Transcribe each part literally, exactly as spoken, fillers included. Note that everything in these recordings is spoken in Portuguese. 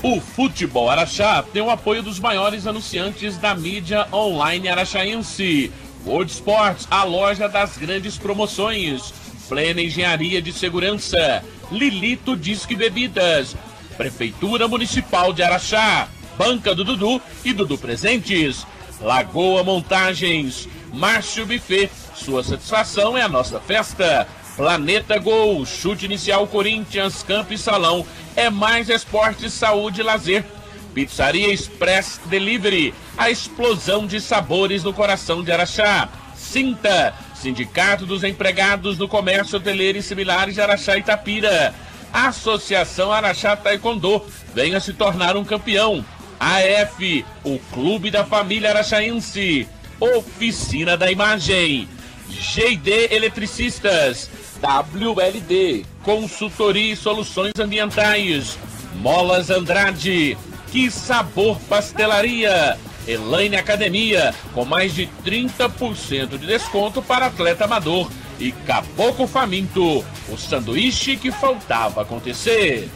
O Futebol Araxá tem o apoio dos maiores anunciantes da mídia online araxaense. World Sports, a loja das grandes promoções. Plena Engenharia de Segurança. Lilito Disque Bebidas. Prefeitura Municipal de Araxá. Banca do Dudu e Dudu Presentes. Lagoa Montagens. Márcio Buffet. Sua satisfação é a nossa festa. Planeta Gol, chute inicial Corinthians, campo e salão, é mais esporte, saúde e lazer. Pizzaria Express Delivery, a explosão de sabores no coração de Araxá. Sinta, Sindicato dos Empregados do Comércio Hoteleiro e Similares de Araxá e Itapira. Associação Araxá Taekwondo, venha se tornar um campeão. A F, o Clube da Família Araxaense. Oficina da Imagem. G e D Eletricistas. W L D, Consultoria e Soluções Ambientais. Molas Andrade, Que Sabor Pastelaria. Elaine Academia, com mais de trinta por cento de desconto para atleta amador. E Caboclo Faminto, o sanduíche que faltava acontecer.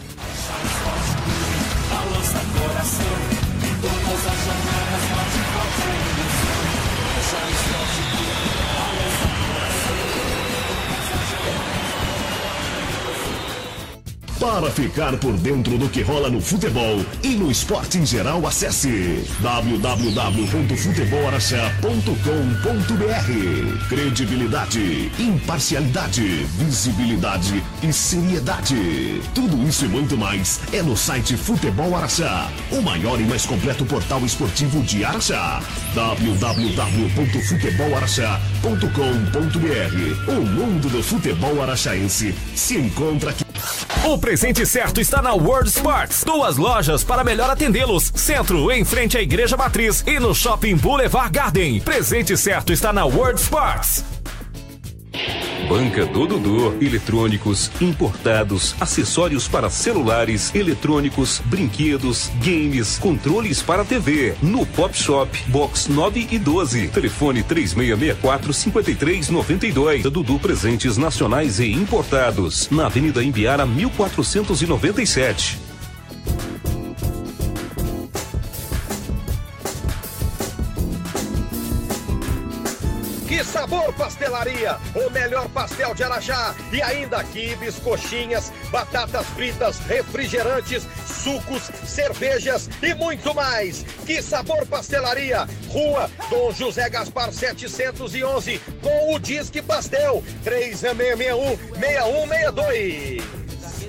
Para ficar por dentro do que rola no futebol e no esporte em geral, acesse w w w ponto futebol araxá ponto com ponto b r. Credibilidade, imparcialidade, visibilidade e seriedade. Tudo isso e muito mais é no site Futebol Araxá, o maior e mais completo portal esportivo de Araxá. w w w ponto futebol araxá ponto com ponto b r. O mundo do futebol araxaense se encontra aqui. O presente certo está na World Sports. Duas lojas para melhor atendê-los. Centro, em frente à Igreja Matriz, e no Shopping Boulevard Garden. Presente certo está na World Sports. Banca do Dudu, eletrônicos, importados, acessórios para celulares, eletrônicos, brinquedos, games, controles para T V. No Pop Shop, box nove e doze. Telefone três seis seis quatro, cinco três nove dois. Dudu Presentes Nacionais e Importados. Na Avenida Imbiara, mil quatrocentos e noventa e sete. Que Sabor Pastelaria, o melhor pastel de Araxá. E ainda quibes, coxinhas, batatas fritas, refrigerantes, sucos, cervejas e muito mais. Que Sabor Pastelaria, Rua Dom José Gaspar setecentos e onze, com o Disque Pastel, três seis seis um, seis um seis dois.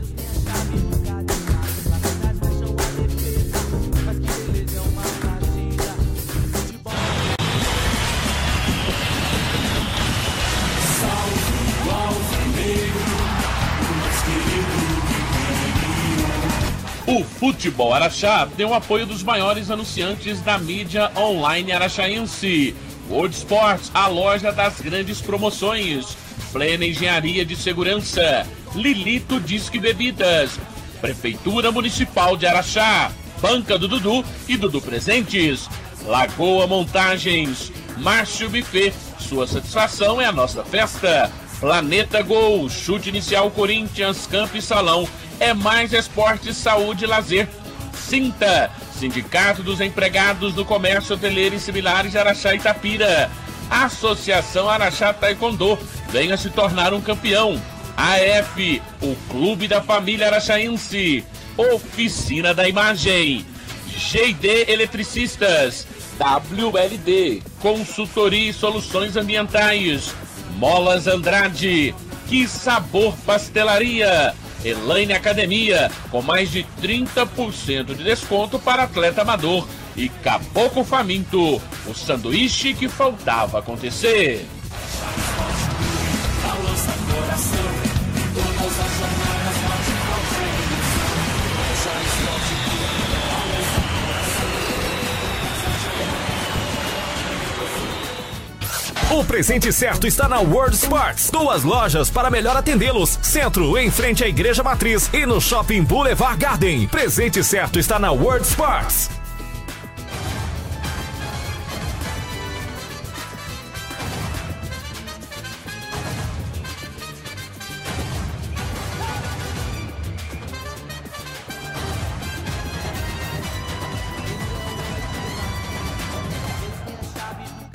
O Futebol Araxá tem o apoio dos maiores anunciantes da mídia online araxaense. World Sports, a loja das grandes promoções. Plena Engenharia de Segurança. Lilito Disque Bebidas. Prefeitura Municipal de Araxá. Banca do Dudu e Dudu Presentes. Lagoa Montagens. Márcio Buffet. Sua satisfação é a nossa festa. Planeta Gol, chute inicial Corinthians, campo e salão, é mais esporte, saúde e lazer. Sinta, Sindicato dos Empregados do Comércio Hoteleiro e Similares de Araxá e Itapira. Associação Araxá Taekwondo, venha se tornar um campeão. A F, o Clube da Família Araxaense. Oficina da Imagem. G e D Eletricistas. W L D, Consultoria e Soluções Ambientais. Molas Andrade, Que Sabor Pastelaria. Elaine Academia, com mais de trinta por cento de desconto para atleta amador. E Caboclo Faminto, o sanduíche que faltava acontecer. O presente certo está na World Sports. Duas lojas para melhor atendê-los. Centro, em frente à Igreja Matriz, e no Shopping Boulevard Garden. Presente certo está na World Sports.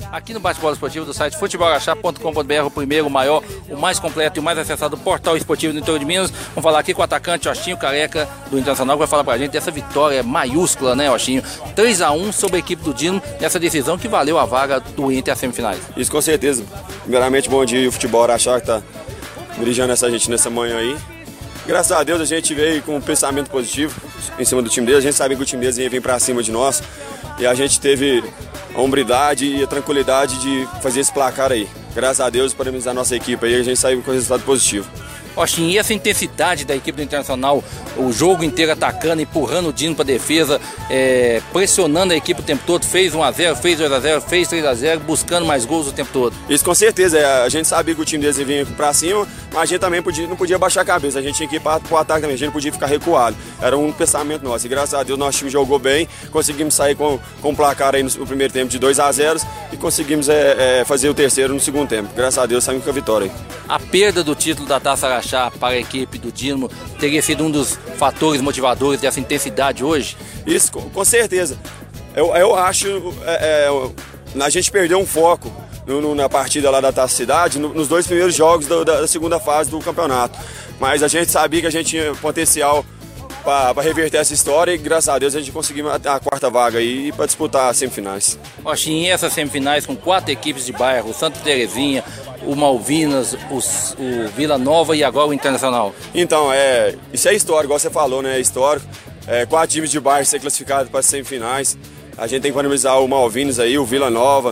aqui no Bate-Bola Esportivo do site futebol araxá ponto com ponto br, o primeiro, o maior, o mais completo e o mais acessado portal esportivo do interior de Minas. Vamos falar aqui com o atacante Ostinho Careca do Internacional, que vai falar pra gente dessa vitória maiúscula, né, Ostinho? três a um sobre a equipe do Dínamo, nessa decisão que valeu a vaga do Inter às semifinais. Isso, com certeza. Primeiramente, bom dia, o futebol araxá que tá brilhando essa gente nessa manhã aí. Graças a Deus a gente veio com um pensamento positivo em cima do time deles. A gente sabia que o time deles ia vir para cima de nós e a gente teve a hombridade e a tranquilidade de fazer esse placar aí. Graças a Deus, parabenizar a nossa equipe aí, a gente saiu com resultado positivo. Ostinho, e essa intensidade da equipe do Internacional, o jogo inteiro atacando, empurrando o Dino para defesa, é, pressionando a equipe o tempo todo, fez um a zero, fez dois a zero, fez três a zero, buscando mais gols o tempo todo. Isso, com certeza, é, a gente sabia que o time deles vinha para cima, mas a gente também podia, não podia baixar a cabeça, a gente tinha que ir para o ataque também, a gente não podia ficar recuado, era um pensamento nosso, e graças a Deus nosso time jogou bem, conseguimos sair com, com um placar aí no, no primeiro tempo de dois a zero e conseguimos é, é, fazer o terceiro no segundo tempo, graças a Deus saímos com a vitória. A perda do título da Taça Araxá para a equipe do Dínamo teria sido um dos fatores motivadores dessa intensidade hoje? Isso, com, com certeza. Eu, eu acho é, é, a gente perdeu um foco no, no, na partida lá da Taça Cidade, no, nos dois primeiros jogos do, da, da segunda fase do campeonato. Mas a gente sabia que a gente tinha potencial para reverter essa história e graças a Deus a gente conseguiu a, a quarta vaga aí para disputar as semifinais. Ostinho, e essas semifinais com quatro equipes de bairro, Santa Terezinha, o Malvinas, os, o Vila Nova e agora o Internacional? Então, é, isso é histórico, igual você falou, né? É histórico. É, quatro times de bairro ser classificados para as semifinais. A gente tem que parabenizar o Malvinas aí, o Vila Nova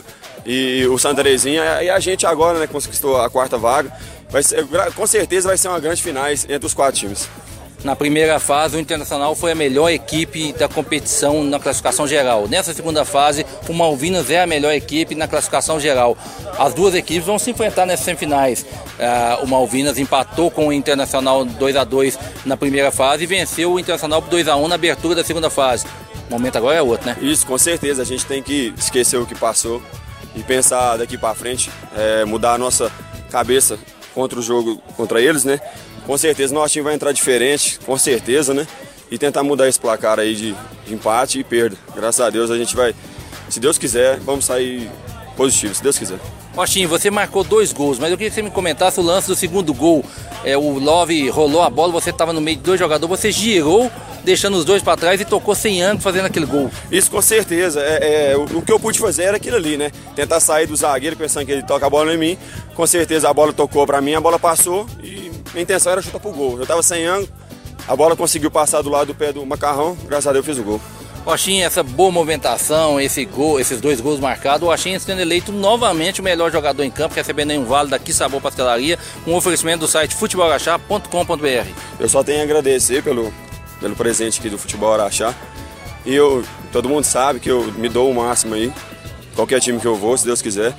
e o Santa Terezinha. E a gente agora, né, conquistou a quarta vaga. Vai ser, com certeza vai ser uma grande finais entre os quatro times. Na primeira fase, o Internacional foi a melhor equipe da competição na classificação geral. Nessa segunda fase, o Malvinas é a melhor equipe na classificação geral. As duas equipes vão se enfrentar nessas semifinais. Ah, o Malvinas empatou com o Internacional dois a dois na primeira fase e venceu o Internacional por dois a um na abertura da segunda fase. O momento agora é outro, né? Isso, com certeza. A gente tem que esquecer o que passou e pensar daqui para frente, é, mudar a nossa cabeça contra o jogo, contra eles, né? Com certeza nosso time vai entrar diferente, com certeza, né? E tentar mudar esse placar aí de, de empate e perda. Graças a Deus a gente vai, se Deus quiser, vamos sair positivo, se Deus quiser. Ostinho, você marcou dois gols, mas eu queria que você me comentasse o lance do segundo gol. É, o Love rolou a bola, você estava no meio de dois jogadores, você girou, deixando os dois para trás e tocou sem ângulo fazendo aquele gol. Isso, com certeza. É, é, o, o que eu pude fazer era aquilo ali, né? Tentar sair do zagueiro pensando que ele toca a bola em mim. Com certeza a bola tocou para mim, a bola passou e minha intenção era chutar pro gol. Eu estava sem ângulo, a bola conseguiu passar do lado do pé do Macarrão, graças a Deus eu fiz o gol. Ostinho, essa boa movimentação, esse gol, esses dois gols marcados, o Ostinho sendo eleito novamente o melhor jogador em campo, recebendo aí um vale da Que Sabor Pastelaria, um oferecimento do site futebol araxá ponto com ponto br. Eu só tenho a agradecer pelo, pelo presente aqui do Futebol Araxá. E eu, todo mundo sabe que eu me dou o máximo aí, qualquer time que eu vou, se Deus quiser.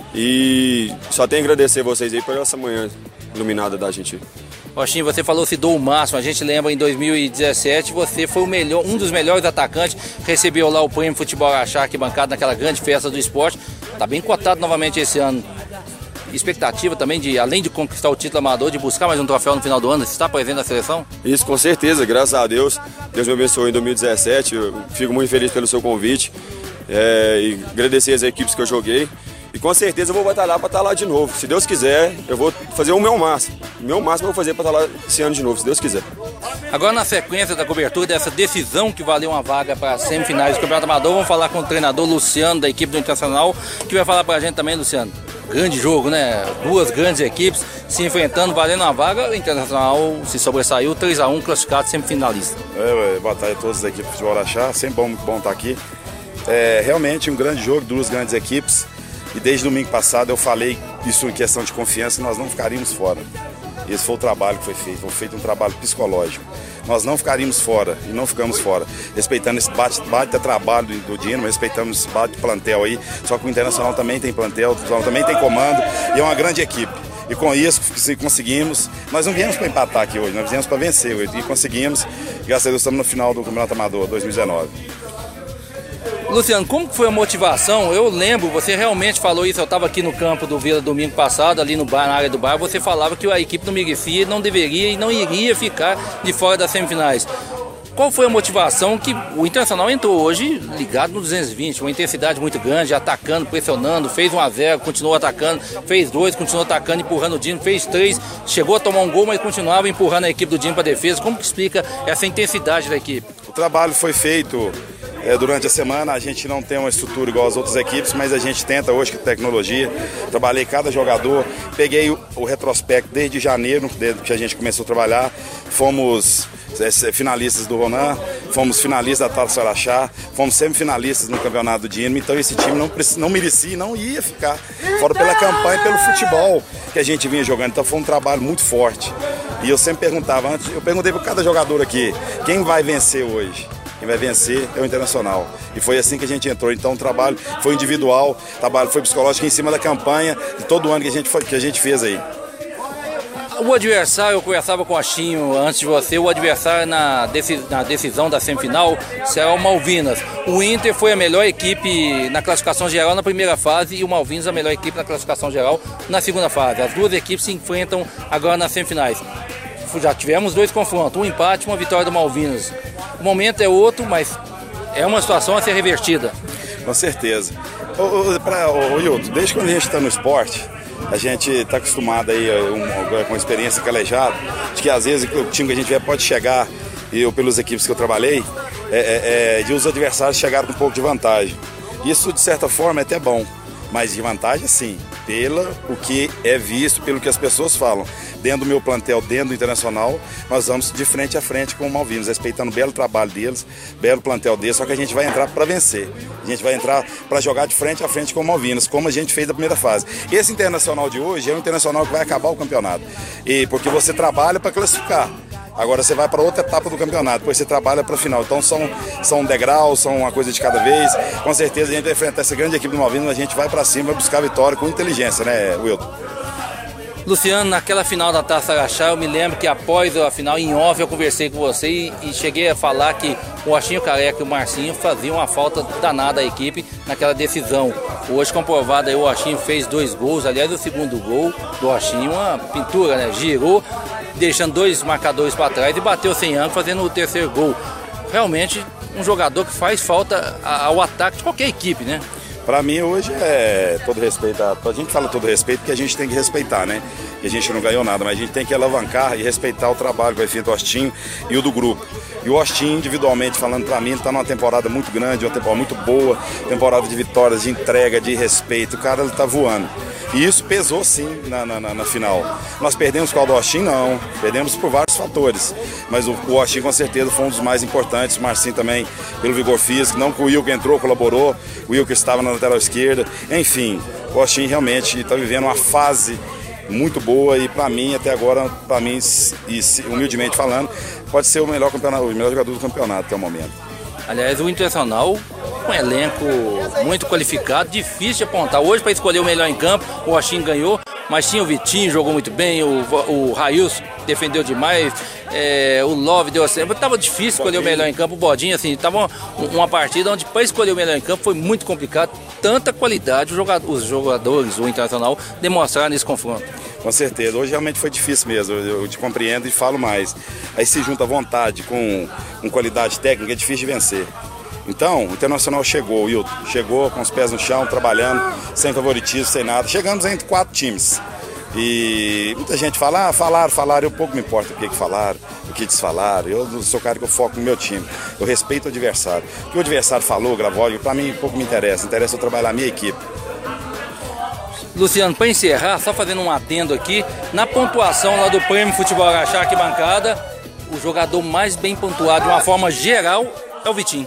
E só tenho a agradecer vocês aí por essa manhã iluminada da gente. Ostinho, você falou se dou o máximo, a gente lembra em dois mil e dezessete, você foi o melhor, um dos melhores atacantes, recebeu lá o prêmio Futebol Araxá, que bancado naquela grande festa do esporte, está bem cotado novamente esse ano. Expectativa também de, além de conquistar o título amador, de buscar mais um troféu no final do ano, você está presente na seleção? Isso, com certeza, graças a Deus, Deus me abençoou em dois mil e dezessete, eu fico muito feliz pelo seu convite, é, e agradecer as equipes que eu joguei. E com certeza eu vou batalhar para estar lá de novo. Se Deus quiser, eu vou fazer o meu máximo. O meu máximo eu vou fazer para estar lá esse ano de novo, se Deus quiser. Agora, na sequência da cobertura dessa decisão que valeu uma vaga para as semifinais do Campeonato Amador, vamos falar com o treinador Luciano, da equipe do Internacional, que vai falar para a gente também, Luciano. Grande jogo, né? Duas grandes equipes se enfrentando, valendo uma vaga. O Internacional se sobressaiu, três a um, classificado semifinalista. É, é, batalha todas as equipes de Futebol Araxá, sempre bom, muito bom estar aqui. É realmente um grande jogo, duas grandes equipes. E desde domingo passado eu falei isso em questão de confiança, nós não ficaríamos fora. Esse foi o trabalho que foi feito, foi feito um trabalho psicológico. Nós não ficaríamos fora e não ficamos fora. Respeitando esse bate trabalho do Dínamo, respeitamos esse bate plantel aí. Só que o Internacional também tem plantel, também tem comando e é uma grande equipe. E com isso, se conseguimos, nós não viemos para empatar aqui hoje, nós viemos para vencer hoje. E conseguimos, graças a Deus estamos no final do Campeonato Amador dois mil e dezenove. Luciano, como que foi a motivação? Eu lembro, você realmente falou isso, eu estava aqui no campo do Vila domingo passado, ali no bar, na área do bar, você falava que a equipe do Miguel não deveria e não iria ficar de fora das semifinais. qual foi a motivação que o Internacional entrou hoje ligado no duzentos e vinte, uma intensidade muito grande, atacando, pressionando, fez um a zero, continuou atacando, fez dois, continuou atacando, empurrando o Dino, fez três, chegou a tomar um gol, mas continuava empurrando a equipe do Dino para defesa. Como que explica essa intensidade da equipe? O trabalho foi feito é, durante a semana, a gente não tem uma estrutura igual as outras equipes, mas a gente tenta hoje com tecnologia. Trabalhei cada jogador, peguei o, o retrospecto desde janeiro, desde que a gente começou a trabalhar, fomos é, finalistas do Ronan, fomos finalistas da Taça Araxá, fomos semifinalistas no campeonato do Dino, então esse time não, não merecia, não ia ficar fora pela campanha, pelo futebol que a gente vinha jogando, então foi um trabalho muito forte. E eu sempre perguntava, antes, eu perguntei para cada jogador aqui, quem vai vencer hoje? Quem vai vencer é o Internacional. E foi assim que a gente entrou. Então o trabalho foi individual, o trabalho foi psicológico em cima da campanha de todo ano que a gente, foi, que a gente fez aí. O adversário, eu conversava com o Achinho antes de você, o adversário na, decis, na decisão da semifinal será o Malvinas. O Inter foi a melhor equipe na classificação geral na primeira fase e o Malvinas a melhor equipe na classificação geral na segunda fase. As duas equipes se enfrentam agora nas semifinais. Já tivemos dois confrontos, um empate e uma vitória do Malvinas. O momento é outro, mas é uma situação a ser revertida. Com certeza. Ô, ô, pra, ô, ô Hilton, desde quando a gente está no esporte, a gente está acostumado aí um, com experiência calejada, de que às vezes o time que a gente vê pode chegar, e eu pelas equipes que eu trabalhei, é, é, de os adversários chegaram com um pouco de vantagem. Isso de certa forma é até bom, mas de vantagem sim, pelo o que é visto, pelo que as pessoas falam. Dentro do meu plantel, dentro do Internacional, nós vamos de frente a frente com o Malvinas, respeitando o belo trabalho deles, belo plantel deles, só que a gente vai entrar para vencer. A gente vai entrar para jogar de frente a frente com o Malvinas, como a gente fez na primeira fase. Esse Internacional de hoje é um Internacional que vai acabar o campeonato, e porque você trabalha para classificar. Agora você vai para outra etapa do campeonato, depois você trabalha para o final. Então são, são degraus, são uma coisa de cada vez. Com certeza a gente vai enfrentar essa grande equipe do Malvinas, a gente vai para cima, vai buscar a vitória com inteligência, né, Wilton? Luciano, naquela final da Taça Araxá, eu me lembro que após a final, em off, eu conversei com você e, e cheguei a falar que o Achinho Careca e o Marcinho faziam uma falta danada à equipe naquela decisão. Hoje, comprovado, aí, o Achinho fez dois gols, aliás, o segundo gol do Achinho, uma pintura, né? Girou, deixando dois marcadores para trás e bateu sem ângulo, fazendo o terceiro gol. Realmente, um jogador que faz falta ao ataque de qualquer equipe, né? Para mim hoje é todo respeito, a gente fala todo respeito porque a gente tem que respeitar, né? Que a gente não ganhou nada, mas a gente tem que alavancar e respeitar o trabalho que vai feito do Austin e o do grupo. E o Austin, individualmente falando, para mim, ele está numa temporada muito grande, uma temporada muito boa, temporada de vitórias, de entrega, de respeito. O cara, ele tá voando. E isso pesou sim na, na, na final. Nós perdemos com o do Austin? Não. Perdemos por vários fatores. Mas o, o Austin com certeza foi um dos mais importantes. O Marcinho também, pelo vigor físico. Não que o Wilker entrou, colaborou. O Wilker estava na lateral esquerda. Enfim, o Austin realmente está vivendo uma fase muito boa e para mim, até agora, para mim, e humildemente falando, pode ser o melhor, campeonato, o melhor jogador do campeonato até o momento. Aliás, o Internacional, um elenco muito qualificado, difícil de apontar. Hoje, para escolher o melhor em campo, o Achinho ganhou, mas tinha o Vitinho, jogou muito bem, o, o Railson defendeu demais, é, o Love deu assim. Tava difícil escolher o melhor em campo, o Bodinho, assim, tava uma, uma partida onde para escolher o melhor em campo foi muito complicado. Tanta qualidade os jogadores, os jogadores do Internacional demonstraram nesse confronto. Com certeza, hoje realmente foi difícil mesmo, eu te compreendo e falo mais. Aí se junta vontade com, com qualidade técnica, é difícil de vencer. Então, o Internacional chegou, Wilton, chegou com os pés no chão, trabalhando, sem favoritismo, sem nada. Chegamos entre quatro times. E muita gente fala, ah, falaram, falaram, eu pouco me importa o que, que falaram, o que desfalaram. Eu sou o cara que eu foco no meu time. Eu respeito o adversário. O que o adversário falou, gravou, para mim pouco me interessa. Interessa eu trabalhar a minha equipe. Luciano, para encerrar, só fazendo um adendo aqui, na pontuação lá do Prêmio Futebol Araxá Arquibancada, o jogador mais bem pontuado de uma forma geral é o Vitinho.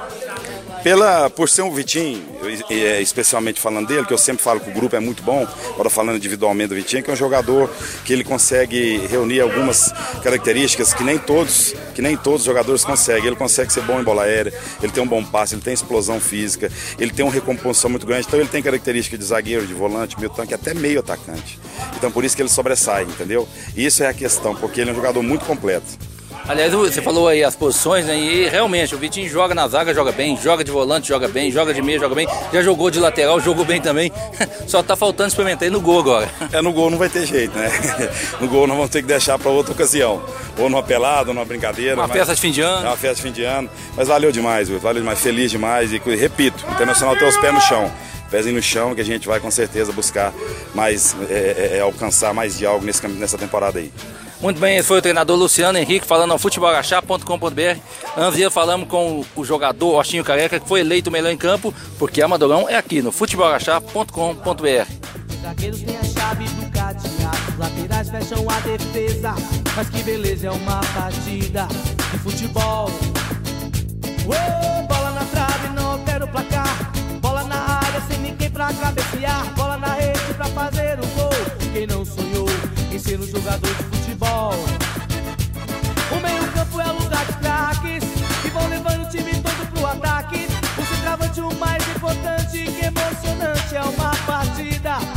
Pela, por ser um Vitinho, especialmente falando dele, que eu sempre falo que o grupo é muito bom, agora falando individualmente do Vitinho, que é um jogador que ele consegue reunir algumas características que nem todos, que nem todos os jogadores conseguem. Ele consegue ser bom em bola aérea, ele tem um bom passe, ele tem explosão física, ele tem uma recomposição muito grande, então ele tem característica de zagueiro, de volante, meio tanque, até meio atacante. Então por isso que ele sobressai, entendeu? E isso é a questão, porque ele é um jogador muito completo. Aliás, você falou aí as posições, né? E realmente, o Vitinho joga na zaga, joga bem, joga de volante, joga bem, joga de meia, joga bem, já jogou de lateral, jogou bem também. Só tá faltando experimentar no gol agora. É, no gol não vai ter jeito, né? No gol nós vamos ter que deixar para outra ocasião. Ou numa pelada, ou numa brincadeira. Uma mas... festa de fim de ano. É uma festa de fim de ano. Mas valeu demais, viu? Valeu demais, feliz demais. E repito, o Internacional tem os pés no chão. Pezinho no chão, que a gente vai com certeza buscar mais, é, é, alcançar mais de algo nesse, nessa temporada aí. Muito bem, esse foi o treinador Luciano Henrique falando ao futebol araxá ponto com ponto b r. Antes de falamos com o jogador Ostinho Careca, que foi eleito o melhor em campo, porque Amadorão é aqui no futebol araxá ponto com ponto b r. Os zagueiros têm a chave do cadeado, os laterais fecham a defesa, mas que beleza, é uma partida de futebol. Uou, bola na trave, não altera o placar, bola na área sem ninguém pra cabecear, bola na rede pra fazer o gol. Quem não sonhou em ser um jogador de futebol? O meio campo é o lugar de craques que vão levando o time todo pro ataque. O centroavante o mais importante, que emocionante, é uma partida